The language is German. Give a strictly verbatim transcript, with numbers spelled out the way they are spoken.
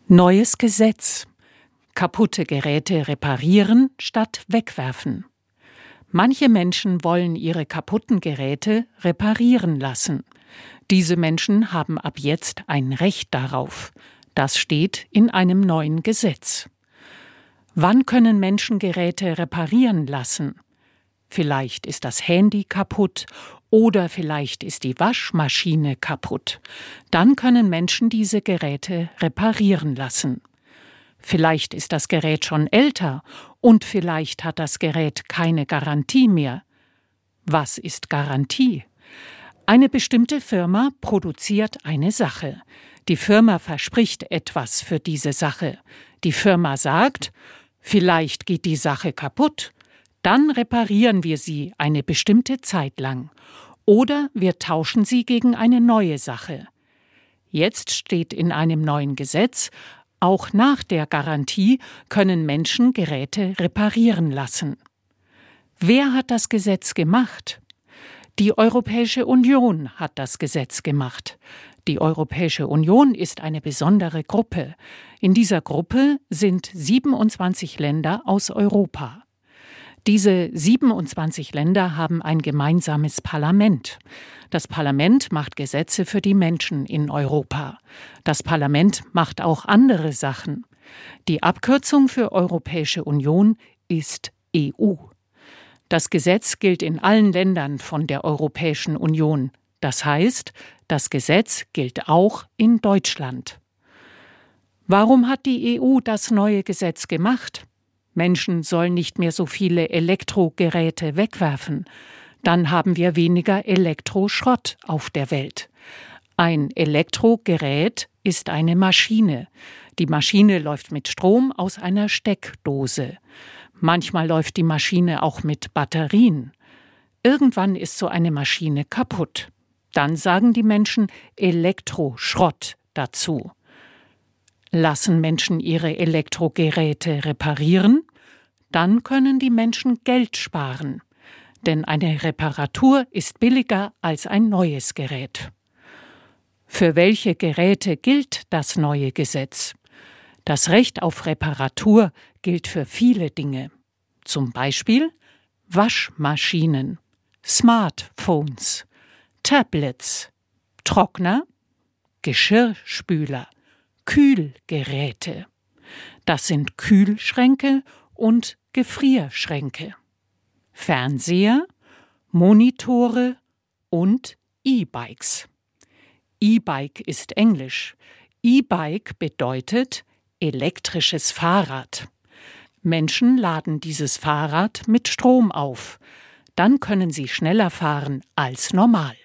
Neues Gesetz: Kaputte Geräte reparieren statt wegwerfen. Manche Menschen wollen ihre kaputten Geräte reparieren lassen. Diese Menschen haben ab jetzt ein Recht darauf. Das steht in einem neuen Gesetz. Wann können Menschen Geräte reparieren lassen? Vielleicht ist das Handy kaputt oder vielleicht ist die Waschmaschine kaputt. Dann können Menschen diese Geräte reparieren lassen. Vielleicht ist das Gerät schon älter und vielleicht hat das Gerät keine Garantie mehr. Was ist Garantie? Eine bestimmte Firma produziert eine Sache. Die Firma verspricht etwas für diese Sache. Die Firma sagt, vielleicht geht die Sache kaputt. Dann reparieren wir sie eine bestimmte Zeit lang. Oder wir tauschen sie gegen eine neue Sache. Jetzt steht in einem neuen Gesetz, auch nach der Garantie können Menschen Geräte reparieren lassen. Wer hat das Gesetz gemacht? Die Europäische Union hat das Gesetz gemacht. Die Europäische Union ist eine besondere Gruppe. In dieser Gruppe sind siebenundzwanzig Länder aus Europa. Diese siebenundzwanzig Länder haben ein gemeinsames Parlament. Das Parlament macht Gesetze für die Menschen in Europa. Das Parlament macht auch andere Sachen. Die Abkürzung für Europäische Union ist E U. Das Gesetz gilt in allen Ländern von der Europäischen Union. Das heißt, das Gesetz gilt auch in Deutschland. Warum hat die E U das neue Gesetz gemacht? Menschen sollen nicht mehr so viele Elektrogeräte wegwerfen. Dann haben wir weniger Elektroschrott auf der Welt. Ein Elektrogerät ist eine Maschine. Die Maschine läuft mit Strom aus einer Steckdose. Manchmal läuft die Maschine auch mit Batterien. Irgendwann ist so eine Maschine kaputt. Dann sagen die Menschen Elektroschrott dazu. Lassen Menschen ihre Elektrogeräte reparieren? Dann können die Menschen Geld sparen. Denn eine Reparatur ist billiger als ein neues Gerät. Für welche Geräte gilt das neue Gesetz? Das Recht auf Reparatur gilt für viele Dinge. Zum Beispiel Waschmaschinen, Smartphones, Tablets, Trockner, Geschirrspüler, Kühlgeräte. Das sind Kühlschränke und Gefrierschränke. Fernseher, Monitore und E-Bikes. E-Bike ist Englisch. E-Bike bedeutet elektrisches Fahrrad. Menschen laden dieses Fahrrad mit Strom auf. Dann können sie schneller fahren als normal.